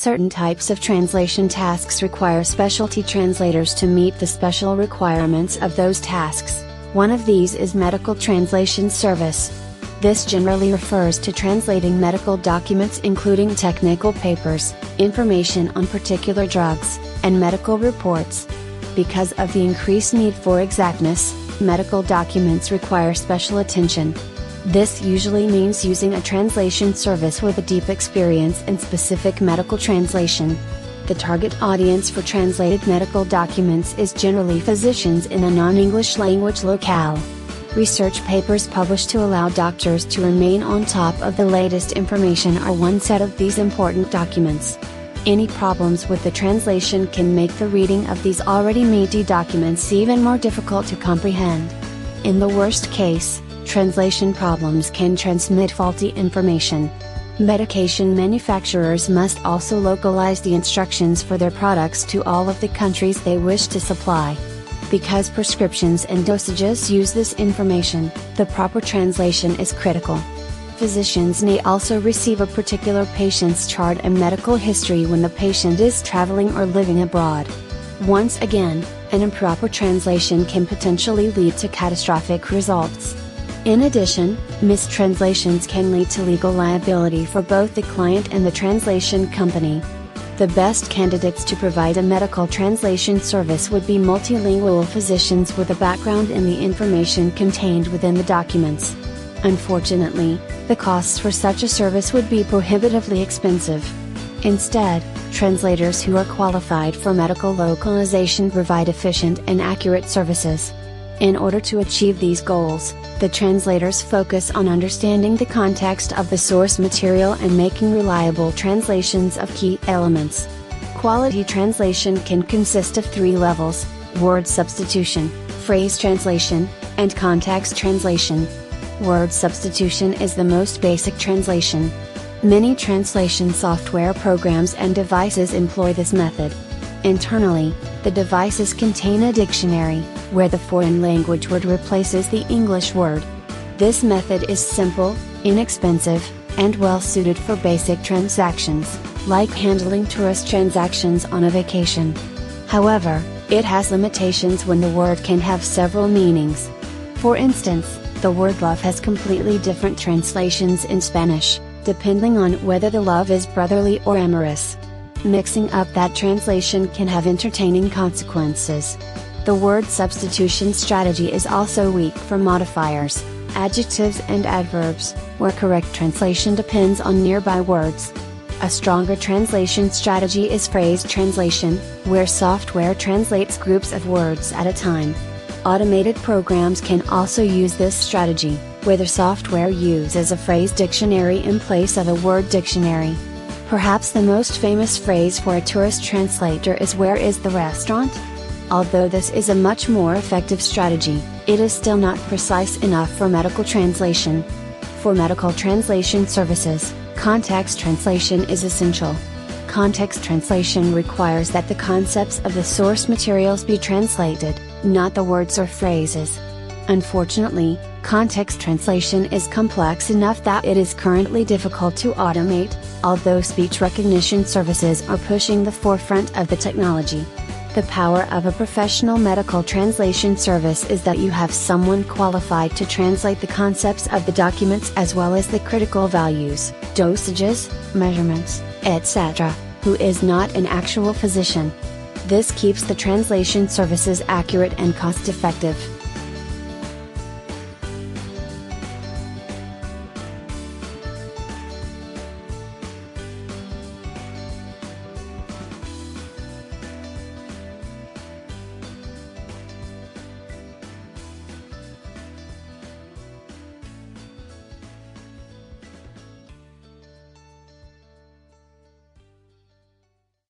Certain types of translation tasks require specialty translators to meet the special requirements of those tasks. One of these is medical translation service. This generally refers to translating medical documents including technical papers, information on particular drugs, and medical reports. Because of the increased need for exactness, medical documents require special attention. This usually means using a translation service with a deep experience in specific medical translation. The target audience for translated medical documents is generally physicians in a non-English language locale. Research papers published to allow doctors to remain on top of the latest information are one set of these important documents. Any problems with the translation can make the reading of these already meaty documents even more difficult to comprehend. In the worst case, translation problems can transmit faulty information. Medication manufacturers must also localize the instructions for their products to all of the countries they wish to supply. Because prescriptions and dosages use this information, the proper translation is critical. Physicians may also receive a particular patient's chart and medical history when the patient is traveling or living abroad. Once again, an improper translation can potentially lead to catastrophic results. In addition, mistranslations can lead to legal liability for both the client and the translation company. The best candidates to provide a medical translation service would be multilingual physicians with a background in the information contained within the documents. Unfortunately, the costs for such a service would be prohibitively expensive. Instead, translators who are qualified for medical localization provide efficient and accurate services. In order to achieve these goals, the translators focus on understanding the context of the source material and making reliable translations of key elements. Quality translation can consist of three levels: word substitution, phrase translation, and context translation. Word substitution is the most basic translation. Many translation software programs and devices employ this method. Internally, the devices contain a dictionary, where the foreign language word replaces the English word. This method is simple, inexpensive, and well suited for basic transactions, like handling tourist transactions on a vacation. However, it has limitations when the word can have several meanings. For instance, the word love has completely different translations in Spanish, depending on whether the love is brotherly or amorous. Mixing up that translation can have entertaining consequences. The word substitution strategy is also weak for modifiers, adjectives and adverbs, where correct translation depends on nearby words. A stronger translation strategy is phrase translation, where software translates groups of words at a time. Automated programs can also use this strategy, where the software uses a phrase dictionary in place of a word dictionary. Perhaps the most famous phrase for a tourist translator is "Where is the restaurant?" Although this is a much more effective strategy, it is still not precise enough for medical translation. For medical translation services, context translation is essential. Context translation requires that the concepts of the source materials be translated, not the words or phrases. Unfortunately, context translation is complex enough that it is currently difficult to automate, although speech recognition services are pushing the forefront of the technology. The power of a professional medical translation service is that you have someone qualified to translate the concepts of the documents as well as the critical values, dosages, measurements, etc., who is not an actual physician. This keeps the translation services accurate and cost-effective.